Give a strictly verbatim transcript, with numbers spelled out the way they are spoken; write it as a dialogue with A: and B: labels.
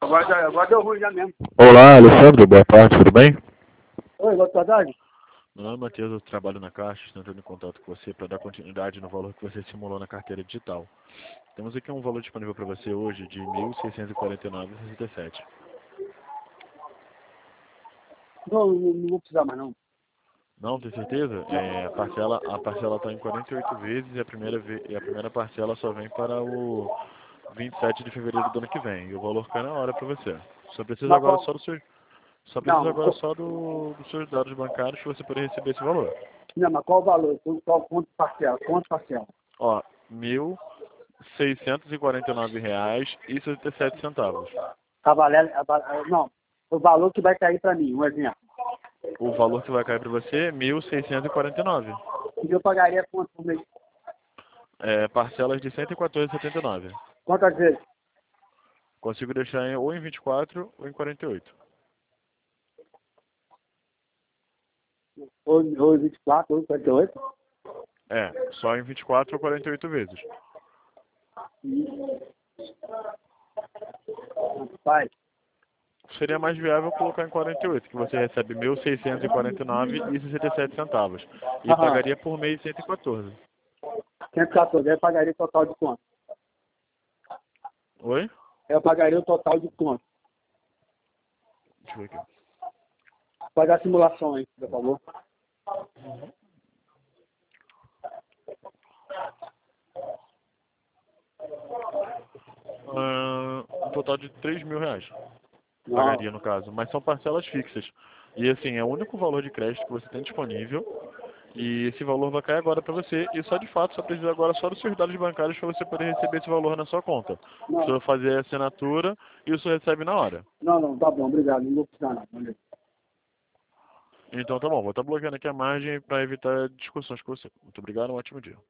A: Agora, agora deu ruim já mesmo.
B: Olá, Alessandro, boa tarde, tudo bem?
A: Oi, boa tarde.
B: Meu nome é Matheus, eu trabalho na Caixa, estou entrando em contato com você para dar continuidade no valor que você simulou na carteira digital. Temos aqui um valor disponível para você hoje de mil seiscentos e quarenta e nove reais e sessenta e sete centavos.
A: Não, não, não vou precisar mais não.
B: Não, tem certeza? É, a parcela a parcela está em quarenta e oito vezes e a primeira ve e a primeira parcela só vem para o vinte e sete de fevereiro do ano que vem. E o valor cai na hora para você. Só precisa
A: Mas
B: agora
A: qual?
B: só do seu só precisa
A: Não,
B: agora
A: qual-
B: só do, dos seus dados bancários para você poder receber esse valor.
A: não, mas qual o valor? Qual quanto parcela? Quanto parcela?
B: Ó, mil seiscentos e quarenta e nove reais e sessenta e sete centavos.
A: A valendo, a, va- não, o valor que vai cair para mim, um exemplo.
B: O valor que vai cair para você é mil seiscentos e quarenta e nove.
A: E eu pagaria quanto por mês?
B: É, parcelas de cento e quatorze reais e setenta e nove.
A: Quantas vezes?
B: Consigo deixar em, ou em vinte e quatro ou em quarenta e oito.
A: Ou, ou vinte e quatro, ou quarenta e oito?
B: É, só em vinte e quatro ou quarenta e oito vezes.
A: Pai,
B: Seria mais viável colocar em quarenta e oito, que você recebe mil seiscentos e quarenta e nove reais e sessenta e sete centavos. E
A: aham,
B: pagaria por mês cento e quatorze.
A: cento e quatorze, eu pagaria o total de quanto?
B: Oi?
A: Eu pagaria o total de quanto?
B: Deixa eu ver aqui.
A: Faz a simulação aí, por favor.
B: Ah, um total de três mil reais.
A: Não,
B: Pagaria no caso, mas são parcelas fixas. E assim, é o único valor de crédito que você tem disponível. E esse valor vai cair agora para você. E só de fato, só precisa agora só dos seus dados bancários para você poder receber esse valor na sua conta.
A: não,
B: Precisa fazer a assinatura e isso recebe na hora.
A: não, não, tá bom, obrigado, não vou precisar não, valeu.
B: Então tá bom, vou estar bloqueando aqui a margem para evitar discussões com você. Muito obrigado, um ótimo dia.